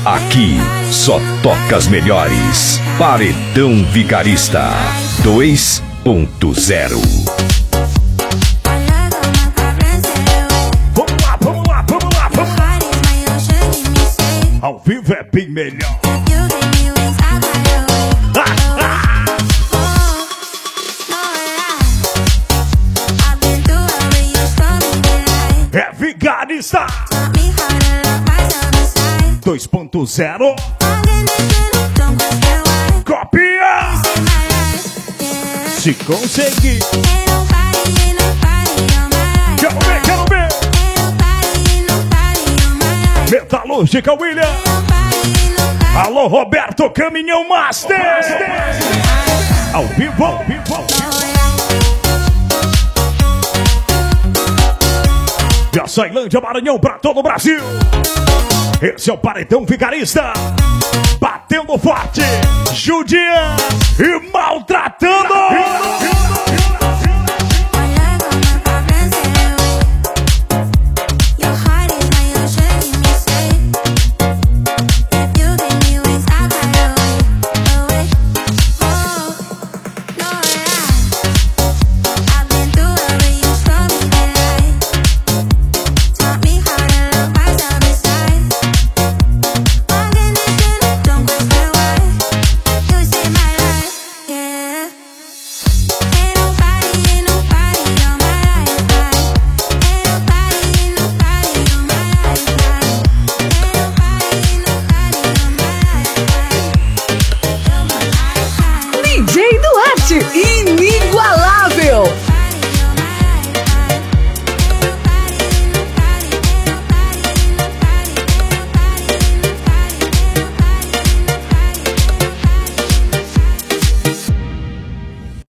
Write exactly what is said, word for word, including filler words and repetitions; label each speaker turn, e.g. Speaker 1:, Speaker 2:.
Speaker 1: Aqui só toca as melhores. Paredão Vigarista dois ponto zero.
Speaker 2: Vamos lá, vamos lá, vamos lá, vamos lá. Ao vivo é bem melhor. Ah, ah. É Vigarista dois ponto zero. Copia! Se conseguir. Quero ver, quero ver. Metalúrgica William. Alô, Roberto Caminhão Master. Ao vivo, ao vivo, ao vivo. De Açailândia, Maranhão, pra todo o Brasil. Esse é o Paredão Vigarista. Batendo forte, judiando e maltratando.
Speaker 3: D J Duarte e